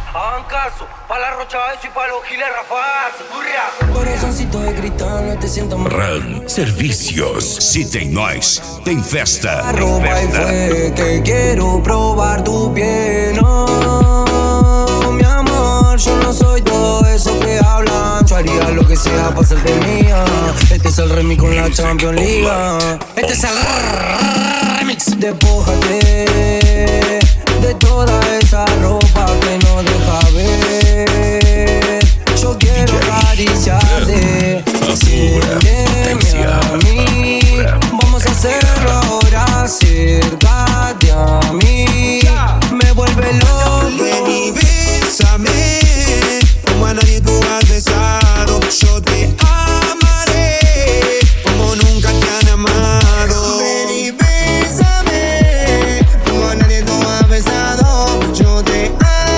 Hagan caso, pa' la Rocha Beso y pa' los giles Rafazo. Corazoncito de cristal, no te siento mal. RAN Servicios. Se tem nós, tem festa. Arroba y fue que quiero probar tu piel. No, mi amor, yo no soy todo eso que hablan. Yo haría lo que sea para hacerte mía. Este es el remix con la Champions League. Este es el remix. Despójate de toda esa ropa que no deja ver. Yo quiero acariciarte. Siénteme a mí. Vamos a hacerlo ahora. Acércate a mí. Me vuelve loco. Ven y bésame como a nadie tú has besado. Yo te amaré como nunca te han amado. Ven y bésame como a nadie tú has besado. Yo te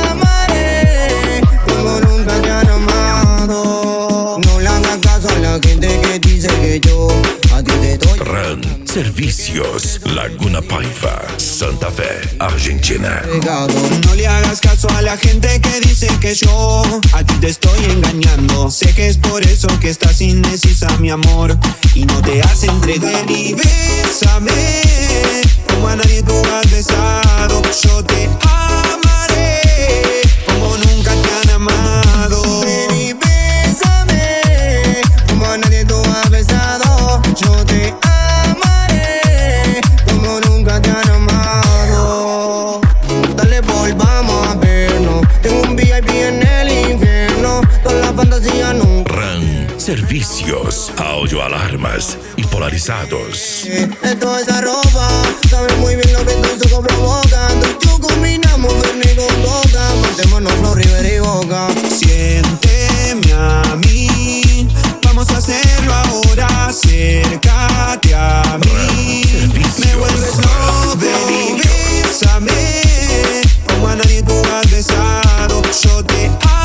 amaré como nunca te han amado. No le hagas caso a la gente que dice que yo a ti te estoy. RAN Servicios. Laguna Paiva, Santa Fe, Argentina. No le hagas caso a la gente que dice que yo a ti te estoy engañando. Sé que es por eso que estás indecisa, mi amor, y no te has entregado. Y bésame como a nadie tú has besado. Yo te amaré como nunca te han amado. Ven y bésame como a nadie tú has besado. Yo te amaré como nunca te han amado. Dale, volvamos a vernos. Tengo un VIP en el infierno. Toda la fantasía nunca. RAN Servicios. Audio alarmas y polarizados. Esto es arroba. Sabes muy bien lo que tus ojos provocan. Tú y yo combinamos verde con boca. Matémonos flor, River y Boca. Siénteme a mí. Vamos a hacerlo ahora. Acércate a mí. Me vuelves loco. Ven y bésame como a nadie tú has besado. Yo te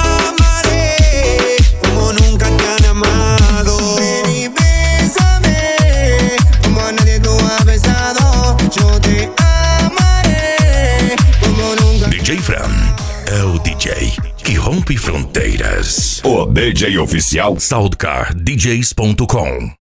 amaré como nunca te han amado. Ven y bésame como a nadie tú has besado. Yo te amaré como nunca. DJ Fran é o DJ que rompe fronteiras. O DJ oficial SoundCardDJs.com.